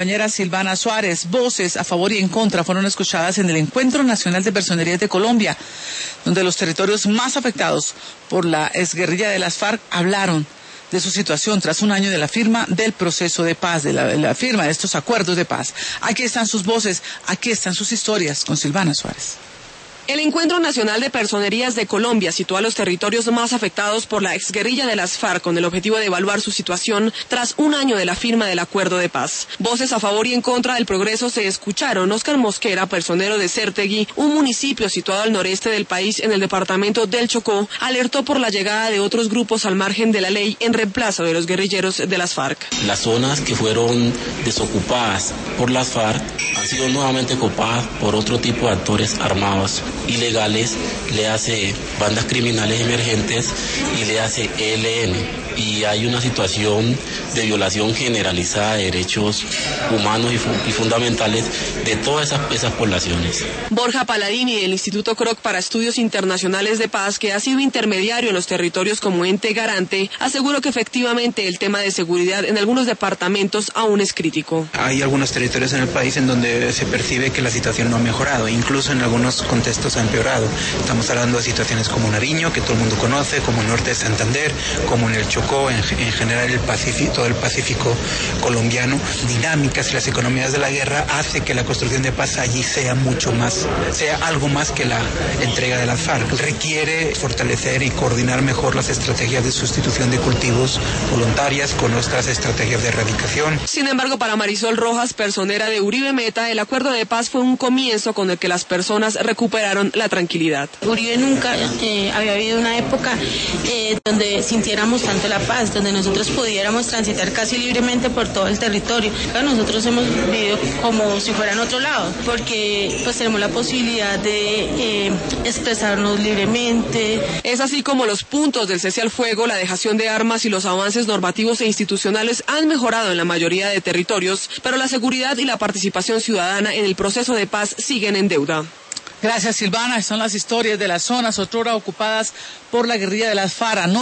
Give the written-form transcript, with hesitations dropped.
Compañera Silvana Suárez, voces a favor y en contra fueron escuchadas en el Encuentro Nacional de Personerías de Colombia, donde los territorios más afectados por la exguerrilla de las FARC hablaron de su situación tras un año de la firma del proceso de paz, de la firma de estos acuerdos de paz. Aquí están sus voces, aquí están sus historias con Silvana Suárez. El Encuentro Nacional de Personerías de Colombia sitúa los territorios más afectados por la exguerrilla de las FARC con el objetivo de evaluar su situación tras un año de la firma del acuerdo de paz. Voces a favor y en contra del progreso se escucharon. Óscar Mosquera, personero de Cértegui, un municipio situado al noreste del país en el departamento del Chocó, alertó por la llegada de otros grupos al margen de la ley en reemplazo de los guerrilleros de las FARC. Las zonas que fueron desocupadas por las FARC han sido nuevamente ocupadas por otro tipo de actores armados ilegales, le hace bandas criminales emergentes y le hace ELN. Y hay una situación de violación generalizada de derechos humanos y fundamentales de todas esas poblaciones. Borja Paladini, del Instituto Kroc para Estudios Internacionales de Paz, que ha sido intermediario en los territorios como ente garante, aseguró que efectivamente el tema de seguridad en algunos departamentos aún es crítico. Hay algunos territorios en el país en donde se percibe que la situación no ha mejorado, incluso en algunos contextos ha empeorado. Estamos hablando de situaciones como Nariño, que todo el mundo conoce, como el norte de Santander, como en el Chocó, en general el Pacífico, todo el Pacífico colombiano. Dinámicas y las economías de la guerra hace que la construcción de paz allí sea mucho más, sea algo más que la entrega de las FARC. Requiere fortalecer y coordinar mejor las estrategias de sustitución de cultivos voluntarias con nuestras estrategias de erradicación. Sin embargo, para Marisol Rojas, personera de Uribe Meta, el acuerdo de paz fue un comienzo con el que las personas recuperaron la tranquilidad. Uribe nunca había habido una época donde sintiéramos tanto la paz, donde nosotros pudiéramos transitar casi libremente por todo el territorio. Nosotros hemos vivido como si fuera en otro lado, porque pues tenemos la posibilidad de expresarnos libremente. Es así como los puntos del cese al fuego, la dejación de armas y los avances normativos e institucionales han mejorado en la mayoría de territorios, pero la seguridad y la participación ciudadana en el proceso de paz siguen en deuda. Gracias, Silvana. Son las historias de las zonas otrora ocupadas por la guerrilla de las FARC.